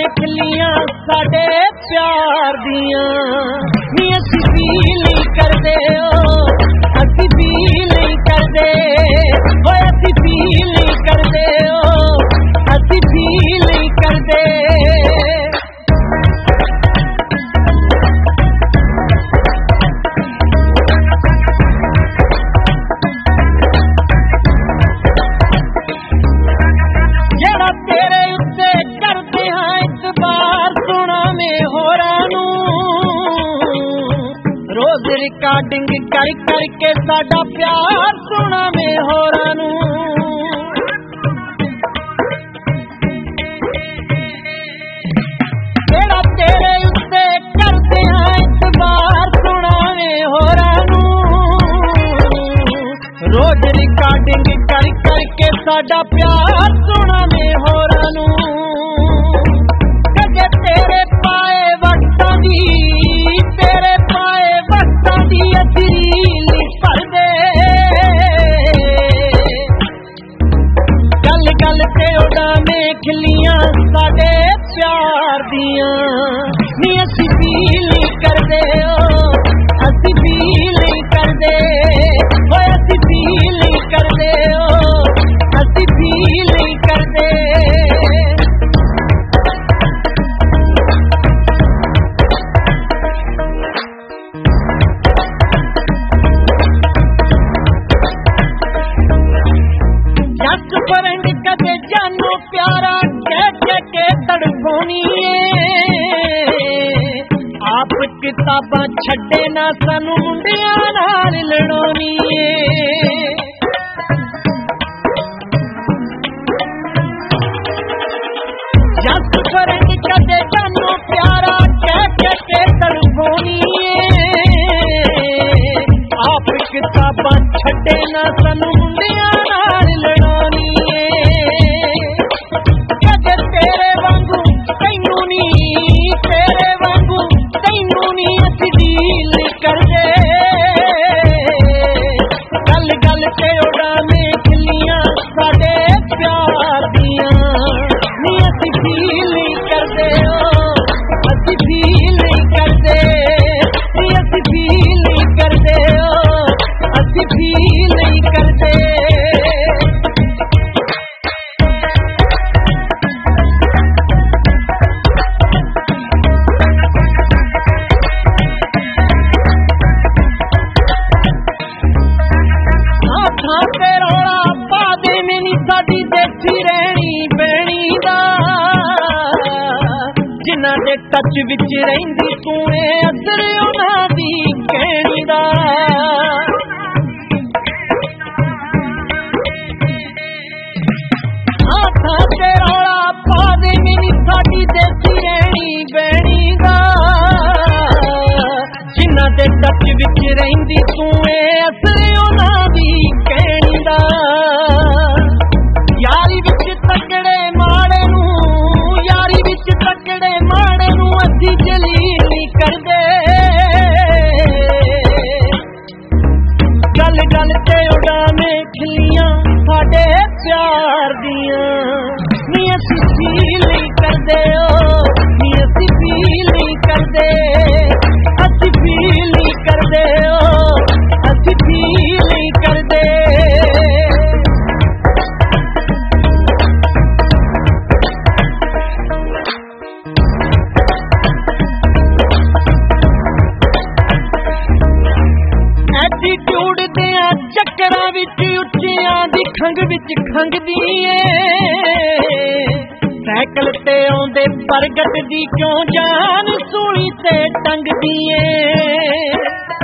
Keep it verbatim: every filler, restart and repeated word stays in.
खिलियां साडे प्यार दियां नी असी फील नहीं करदे ओ असी फील नहीं करदे ओ असी फील नहीं करदे ओ असी फील नहीं करदे रिकॉर्डिंग कर करके साडा प्यार सुना में होरां नू जेड़ा तेरे उत्ते करदे हां इतबार सुना में होरां नू रोज रिकॉर्डिंग कर करके साडा प्यार सुना में होरां नू कदे तेरे पाए वक्तां दी तेरे पाए वक्तां दी असील भरदे गल गल ते उड़ाने खिलियां साडे प्यार दियां नी असी फील नहीं करदे ओ असी फील नहीं करदे ओ असी फील नहीं करदे ओ असी फील नहीं करदे फ्रेंड कदे जानो प्यारा कह कह के तड़फोनी आप किताबां छड्डे ना सानू मुंडियां नाल लड़ोनी जस फ्रेंड कदे जानो प्यारा कह कह के तड़फोनी आप किताबां छड्डे ना सानू मुंडियां नाल लड़ोनी तेरे वांगू तैनू नी तेरे वांगू तैनू नी असी डील करदे गल गल ते उड़ाने खिलियां साडे प्यार दियां नी असी फील नहीं करदे ओ असी फील नहीं करदे नी असी फील नहीं करदे ओ असी फील नहीं करदे साडी देखी रहनी पैनी दा जिन्हां दे टच विच रहिंदी तूं ए असर उन्हां दी कहणी दा हाथां ते रौला पा दे मेरी साडी देखी रहनी पैनी दा जिन्हां दे टच विच रहिंदी तूं ए असर उन्हां दी कहणी दा यारी विच तकड़े माड़े नू यारी विच तकड़े माड़े नू असी जलील नहीं करदे गल गल ते उड़ाने खिलियां साडे प्यार दियां नी असी फील नहीं करदे ओ नी असी फील नहीं करदे असी फील नहीं करदे ओ असी फील नहीं करदे एटीट्यूड दियां चक्करां विच उच्चियां दी खंग विच खंगदी ए सैकल ते आउंदे प्रगट दी क्यों जान सूली ते टंगदी ए